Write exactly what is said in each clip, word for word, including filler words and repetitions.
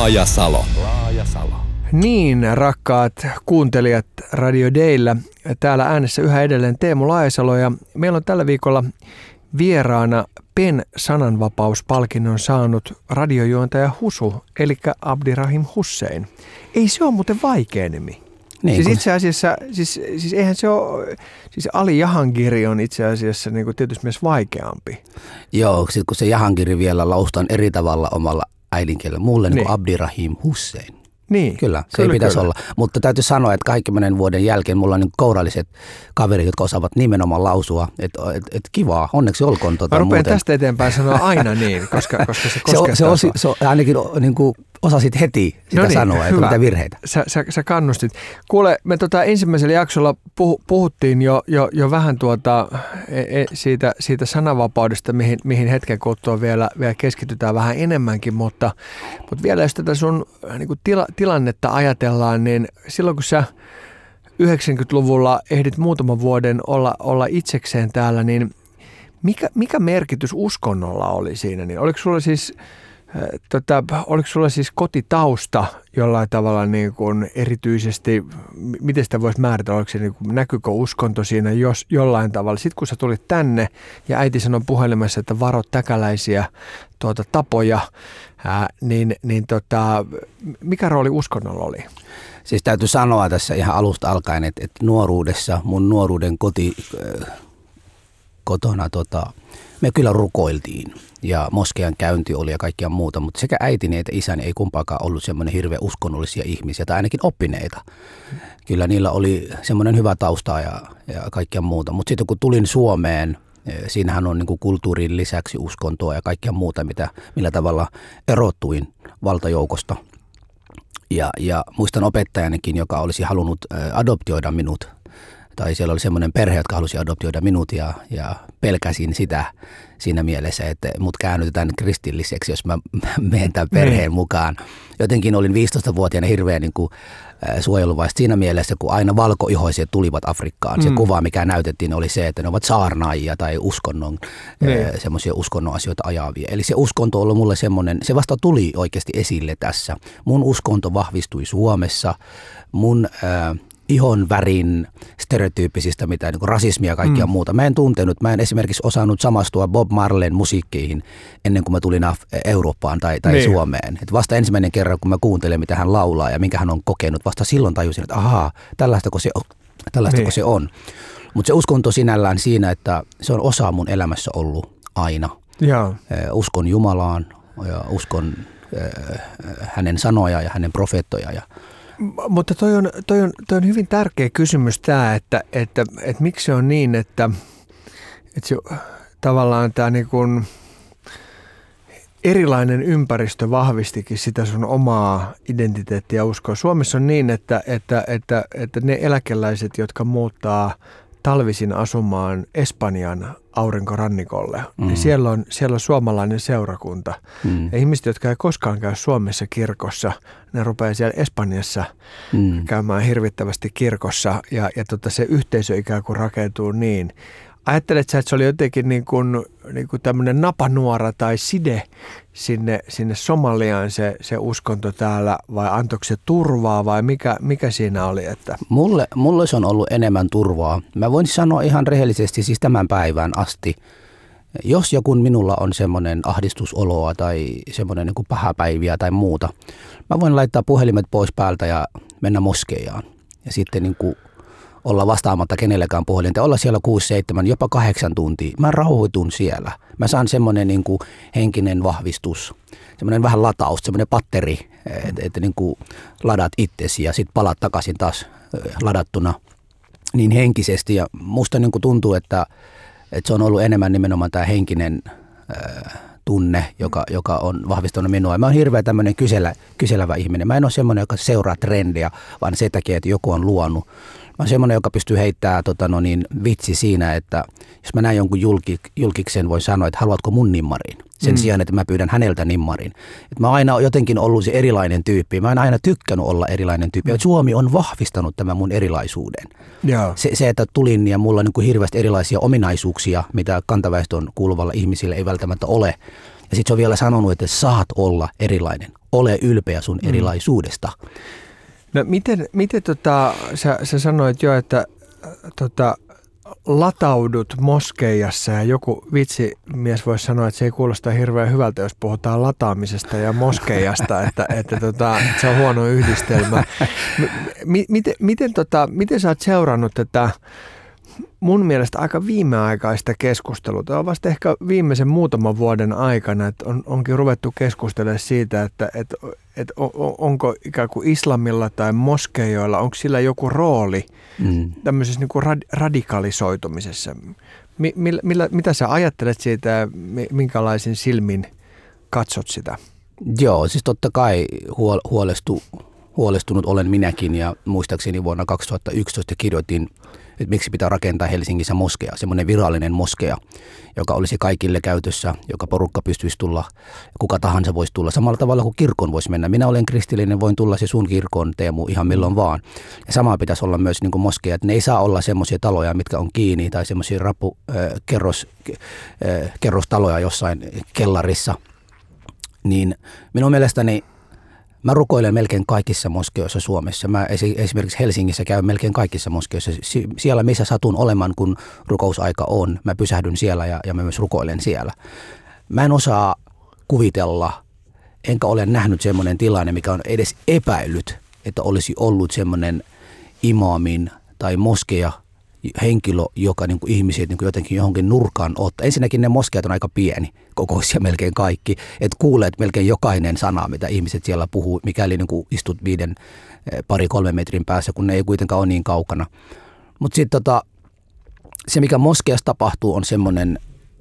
Laajasalo. Laajasalo. Niin, rakkaat kuuntelijat Radio Dayllä. Täällä äänessä yhä edelleen Teemu Laajasalo ja meillä on tällä viikolla vieraana P E N sananvapauspalkinnon saanut radiojuontaja Husu, eli Abdirahim Hussein. Ei se ole muuten vaikea nimi. Niin, siis itse asiassa, siis, siis eihän se ole, siis Ali Jahangiri on itse asiassa niin kuin tietysti myös vaikeampi. Joo, sit kun se Jahangiri vielä laustaan eri tavalla omalla äidinkielellä, mulle niin. niin kuin Abdirahim Hussein. Niin. Kyllä, se kyllä, ei pitäisi kyllä. olla. Mutta täytyy sanoa, että kaikkymmenen vuoden jälkeen mulla on niin kouralliset kaverit, jotka osaavat nimenomaan lausua, että et, et kivaa, onneksi olkoon. Tuota, Mä rupean muuten. tästä eteenpäin sanoa aina niin, koska, koska se koskettaa. Se, on, se, on, se on, ainakin niin kuin osasit heti sitä no niin, sanoa, että mitä virheitä. Sä, sä, sä kannustit. Kuule, me tota ensimmäisellä jaksolla puh, puhuttiin jo, jo, jo vähän tuota, e, siitä, siitä sananvapaudesta, mihin, mihin hetken kuluttua vielä, vielä keskitytään vähän enemmänkin, mutta, mutta vielä jos tätä sun niin kuin tila, tilannetta ajatellaan, niin silloin kun sä yhdeksänkymmentäluvulla ehdit muutaman vuoden olla, olla itsekseen täällä, niin mikä, mikä merkitys uskonnolla oli siinä? Niin oliko sulla siis... Tota, oliko sulla siis kotitausta jollain tavalla niin kuin erityisesti, miten sitä voisi määritellä, oliko se niin kuin, näkyykö uskonto siinä jos, jollain tavalla? Sitten kun sä tulit tänne ja äiti sanoi puhelimessa, että varo täkäläisiä tuota, tapoja, ää, niin, niin tota, mikä rooli uskonnolla oli? Siis täytyy sanoa tässä ihan alusta alkaen, että, että nuoruudessa, mun nuoruuden koti, kotona tota, me kyllä rukoiltiin ja moskean käynti oli ja kaikkia muuta, mutta sekä äitini että isäni ei kumpaakaan ollut semmoinen hirveän uskonnollisia ihmisiä tai ainakin oppineita. Kyllä niillä oli semmoinen hyvä tausta ja, ja kaikkia muuta, mutta sitten kun tulin Suomeen, siinähän on niin kuin kulttuurin lisäksi uskontoa ja kaikkia muuta, mitä, millä tavalla erottuin valtajoukosta. Ja, ja muistan opettajanikin, joka olisi halunnut adoptioida minut. Tai siellä oli semmoinen perhe, jotka halusi adoptioida minut ja, ja pelkäsin sitä siinä mielessä, että mut käännytetään kristilliseksi, jos mä menen tämän perheen mm. mukaan. Jotenkin olin viisitoistavuotiaana hirveän niin kuin, äh, suojeluvaista siinä mielessä, kun aina valkoihoiset tulivat Afrikkaan. Mm. Se kuva, mikä näytettiin, oli se, että ne ovat saarnaajia tai uskonnon, mm. äh, semmoisia uskonnon asioita ajavia. Eli se uskonto on ollut mulle semmoinen, se vasta tuli oikeasti esille tässä. Mun uskonto vahvistui Suomessa, mun... Äh, ihon värin stereotyyppisistä, mitä niin kuin rasismia ja kaikkia mm. muuta. Mä en tuntenut, mä en esimerkiksi osannut samastua Bob Marleyn musiikkiin ennen kuin mä tulin Eurooppaan tai, tai niin. Suomeen. Et vasta ensimmäinen kerran, kun mä kuuntelen, mitä hän laulaa ja minkä hän on kokenut, vasta silloin tajusin, että ahaa, tällaistako se on. Tällaistako niin. se on. Mutta se uskonto sinällään siinä, että se on osa mun elämässä ollut aina. Ja. Uskon Jumalaan ja uskon äh, hänen sanoja ja hänen profeettoja ja mutta toi on, toi, on, toi on hyvin tärkeä kysymys tämä, että, että, että miksi se on niin, että, että se, tavallaan tämä niin kuin erilainen ympäristö vahvistikin sitä sun omaa identiteettiä ja uskoa. Suomessa on niin, että, että, että, että ne eläkeläiset, jotka muuttaa talvisin asumaan Espanjan aurinkorannikolle, mm. niin siellä on, siellä on suomalainen seurakunta. Mm. Ja ihmiset, jotka ei koskaan käy Suomessa kirkossa, ne rupeaa siellä Espanjassa mm. käymään hirvittävästi kirkossa ja, ja tota, se yhteisö ikään kuin rakentuu niin. Ajattelet sä, että se oli jotenkin niin kuin, niin kuin tämmöinen napanuora tai side sinne, sinne Somaliaan se, se uskonto täällä vai antoiko se turvaa vai mikä, mikä siinä oli? Että? Mulle, mulle se on ollut enemmän turvaa. Mä voin sanoa ihan rehellisesti siis tämän päivän asti, jos joku minulla on semmoinen ahdistusoloa tai semmoinen niin kuin pahapäiviä tai muuta, mä voin laittaa puhelimet pois päältä ja mennä moskeijaan ja sitten niin kuin olla vastaamatta kenellekään puhelinta, olla siellä kuusi, seitsemän, jopa kahdeksan tuntia. Mä rauhoitun siellä. Mä saan semmoinen niin kuin henkinen vahvistus, semmoinen vähän lataus, semmoinen patteri, että et, niin kuin ladat itsesi ja sitten palat takaisin taas ladattuna niin henkisesti. Ja musta niin kuin tuntuu, että, että se on ollut enemmän nimenomaan tämä henkinen ää, tunne, joka, joka on vahvistanut minua. Mä oon hirveä tämmöinen kyselä, kyselevä ihminen. Mä en ole semmoinen, joka seuraa trendiä, vaan se takia, että joku on luonut. Mä oon semmoinen, joka pystyy heittämään tota, no niin, vitsi siinä, että jos mä näen jonkun julki, julkiksen, voin sanoa, että haluatko mun nimmarin? Sen mm. sijaan, että mä pyydän häneltä nimmarin. Et mä oon aina jotenkin ollut se erilainen tyyppi. Mä oon aina tykkännyt olla erilainen tyyppi. Mm. Suomi on vahvistanut tämän mun erilaisuuden. Yeah. Se, se, että tulin ja mulla on niin kuin hirveästi erilaisia ominaisuuksia, mitä kantaväestön kuuluvalla ihmisillä ei välttämättä ole. Ja sitten se on vielä sanonut, että saat olla erilainen. ole ylpeä sun mm. erilaisuudesta. No miten, miten tota, sä, sä sanoit jo, että tota, lataudut moskeijassa ja joku vitsimies voisi sanoa, että se ei kuulosta hirveän hyvältä, jos puhutaan lataamisesta ja moskeijasta, että, että, tota, että se on huono yhdistelmä. M- miten, miten, tota, miten sä oot seurannut tätä mun mielestä aika viimeaikaista keskustelua? Tämä on vasta ehkä viimeisen muutaman vuoden aikana, että on, onkin ruvettu keskustelemaan siitä, että, että, että onko ikään kuin islamilla tai moskeijoilla, onko sillä joku rooli mm. tämmöisessä niin kuin rad, radikalisoitumisessa. Mi, millä, millä, mitä sä ajattelet siitä ja minkälaisin silmin katsot sitä? Joo, siis totta kai huol, huolestu, huolestunut olen minäkin ja muistaakseni vuonna kaksituhattayksitoista kirjoitin, että miksi pitää rakentaa Helsingissä moskea, semmoinen virallinen moskea, joka olisi kaikille käytössä, joka porukka pystyisi tulla, kuka tahansa voisi tulla, samalla tavalla kuin kirkon voisi mennä. Minä olen kristillinen, voin tulla se sun kirkon, Teemu, ihan milloin vaan. Ja sama pitäisi olla myös niin kuin moskea, että ne ei saa olla semmoisia taloja, mitkä on kiinni, tai semmoisia rappu, äh, kerros, äh, kerrostaloja jossain kellarissa. Niin minun mielestäni mä rukoilen melkein kaikissa moskeoissa Suomessa. Mä esimerkiksi Helsingissä käyn melkein kaikissa moskeoissa. Siellä, missä satun olemaan, kun rukousaika on, mä pysähdyn siellä ja, ja mä myös rukoilen siellä. Mä en osaa kuvitella, enkä ole nähnyt semmoinen tilanne, mikä on edes epäillyt, että olisi ollut semmoinen imaamin tai moskeja henkilö, joka niin kuin ihmisiä niin kuin jotenkin johonkin nurkaan ottaa. Ensinnäkin ne moskeat on aika pieni, kokoisia melkein kaikki. Että kuulet melkein jokainen sana, mitä ihmiset siellä puhuu, mikäli niin kuin istut viiden, pari, kolme metrin päässä, kun ne ei kuitenkaan ole niin kaukana. Mutta sitten tota, se, mikä moskeassa tapahtuu, on semmoinen,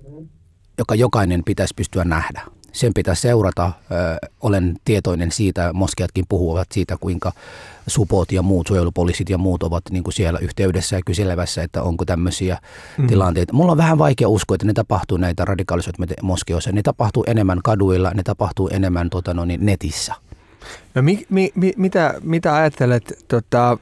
joka jokainen pitäisi pystyä nähdä. Sen pitää seurata. Ö, olen tietoinen siitä, moskeatkin puhuvat siitä, kuinka supot ja muut, suojelupoliisit ja muut ovat niin kuin siellä yhteydessä ja kyselevässä, että onko tämmöisiä mm. tilanteita. Mulla on vähän vaikea uskoa, että ne tapahtuu näitä radikalisoituneita moskeoissa. Ne tapahtuu enemmän kaduilla, ne tapahtuu enemmän tota, no niin, netissä. No mi, mi, mi, mitä, mitä ajattelet, tota,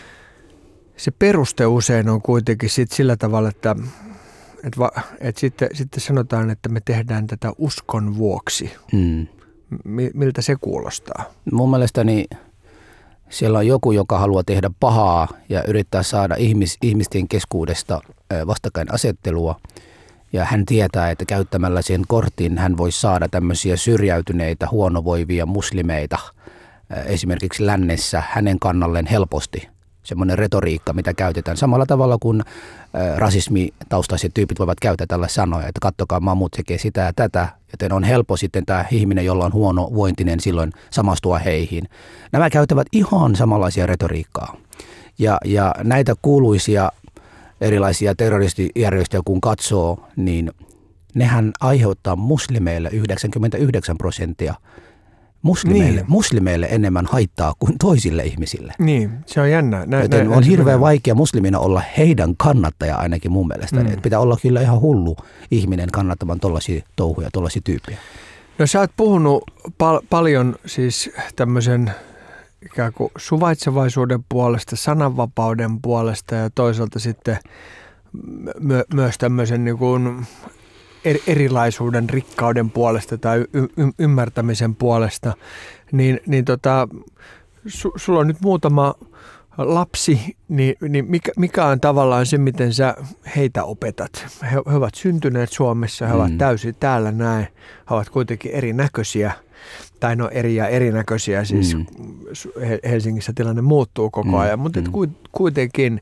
se peruste usein on kuitenkin sit sillä tavalla, että Että va, et sitten, sitten sanotaan, että me tehdään tätä uskon vuoksi. Mm. Miltä se kuulostaa? Mun mielestäni siellä on joku, joka haluaa tehdä pahaa ja yrittää saada ihmis, ihmisten keskuudesta vastakkainasettelua. Ja hän tietää, että käyttämällä sen kortin hän voi saada tämmöisiä syrjäytyneitä, huonovoivia muslimeita esimerkiksi lännessä hänen kannalleen helposti. Semmoinen retoriikka, mitä käytetään samalla tavalla kuin rasismitaustaiset tyypit voivat käyttää tällä sanoja, että kattokaa, mammut tekee sitä ja tätä, joten on helppo sitten tämä ihminen, jolla on huono vointinen silloin samastua heihin. Nämä käyttävät ihan samanlaisia retoriikkaa ja, ja näitä kuuluisia erilaisia terroristijärjestöjä kun katsoo, niin nehän aiheuttaa muslimeille yhdeksänkymmentäyhdeksän prosenttia Muslimeille, niin. muslimeille enemmän haittaa kuin toisille ihmisille. Niin, se on jännä. Nä, Joten nä, on nä, hirveän nä. vaikea muslimina olla heidän kannattaja ainakin mun mielestä. Mm. Pitää olla kyllä ihan hullu ihminen kannattamaan tollaisia touhuja, tollaisia tyyppejä. No sä oot puhunut pal- paljon siis tämmöisen ikään kuin suvaitsevaisuuden puolesta, sananvapauden puolesta ja toisaalta sitten my- myös tämmöisen niin kuin erilaisuuden, rikkauden puolesta tai y- y- ymmärtämisen puolesta, niin, niin tota, su- sulla on nyt muutama lapsi, niin, niin mikä, mikä on tavallaan se, miten sä heitä opetat? He, he ovat syntyneet Suomessa, he mm. ovat täysin täällä näin, he ovat kuitenkin erinäköisiä, tai no eri ja erinäköisiä, siis mm. Helsingissä tilanne muuttuu koko ajan, mm. mutta mm. kuitenkin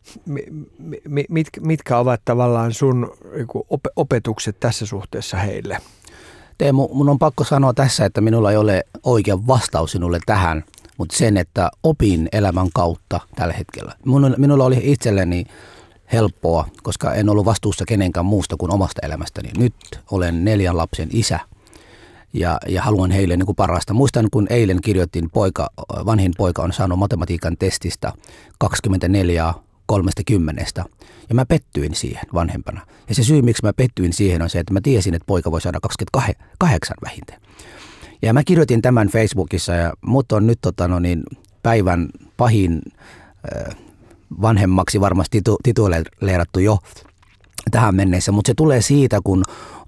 mit, mitkä ovat tavallaan sun opetukset tässä suhteessa heille? Teemu, mun on pakko sanoa tässä, että minulla ei ole oikea vastaus sinulle tähän, mutta sen, että opin elämän kautta tällä hetkellä. Minulla oli itselleni helppoa, koska en ollut vastuussa kenenkään muusta kuin omasta elämästäni. Nyt olen neljän lapsen isä. Ja, ja haluan heille niin kuin parasta. Muistan, kun eilen kirjoitin, poika, vanhin poika on saanut matematiikan testistä kaksikymmentäneljä kolmekymmentä. Ja mä pettyin siihen vanhempana. Ja se syy, miksi mä pettyin siihen, on se, että mä tiesin, että poika voi saada kaksikymmentäkahdeksan vähintään. Ja mä kirjoitin tämän Facebookissa, ja mut on nyt tota, no niin, päivän pahin äh, vanhemmaksi varmasti titu, tituleerattu jo tähän mennessä. Mutta se tulee siitä, kun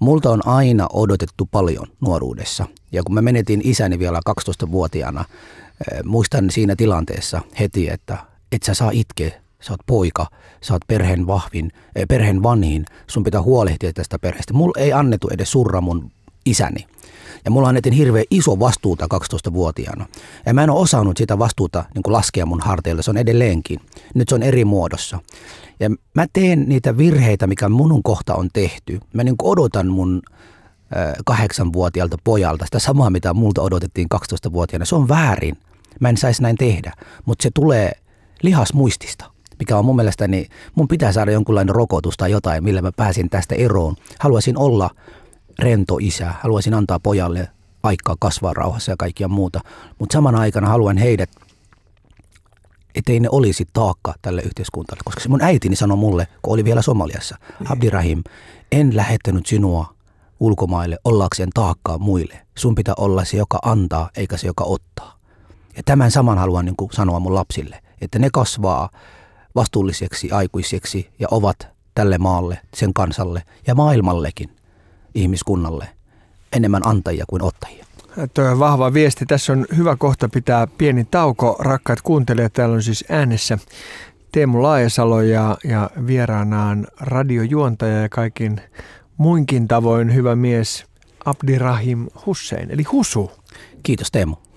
Multa on aina odotettu paljon nuoruudessa. Ja kun mä menetin isäni vielä kaksitoistavuotiaana, muistan siinä tilanteessa heti, että et sä saa itkeä. Sä oot poika, sä oot perheen vahvin, perheen vanhin, sun pitää huolehtia tästä perheestä. Mulla ei annettu edes surra mun isäni. Ja mulla annettiin hirveän iso vastuuta kaksitoistavuotiaana. Ja mä en ole osannut sitä vastuuta niin kuin laskea mun harteilta, se on edelleenkin. Nyt se on eri muodossa. Ja mä teen niitä virheitä, mikä munun kohta on tehty. Mä niin kuin odotan mun äh, kahdeksanvuotiaalta pojalta sitä samaa, mitä multa odotettiin kaksitoistavuotiaana. Se on väärin. Mä en saisi näin tehdä, mutta se tulee lihasmuistista, mikä on mun mielestäni, mun pitää saada jonkunlainen rokotus tai jotain, millä mä pääsin tästä eroon. Haluaisin olla rento isä, haluaisin antaa pojalle aikaa kasvaa rauhassa ja kaikkia muuta, mutta saman aikana haluan heidät, ettei ne olisi taakka tälle yhteiskuntalle, koska se mun äitini sanoi mulle, kun oli vielä Somaliassa, Abdirahim, en lähettänyt sinua ulkomaille ollakseen taakkaa muille. Sun pitää olla se, joka antaa, eikä se, joka ottaa. Ja tämän saman haluan niin kuin sanoa mun lapsille, että ne kasvaa vastuulliseksi aikuiseksi ja ovat tälle maalle, sen kansalle ja maailmallekin, ihmiskunnalle, enemmän antajia kuin ottajia. Tuo on vahva viesti. Tässä on hyvä kohta pitää pieni tauko. Rakkaat kuuntelijat, täällä on siis äänessä Teemu Laajasalo ja, ja vieraanaan radiojuontaja ja kaikin muinkin tavoin hyvä mies Abdirahim Hussein, eli Husu. Kiitos Teemu.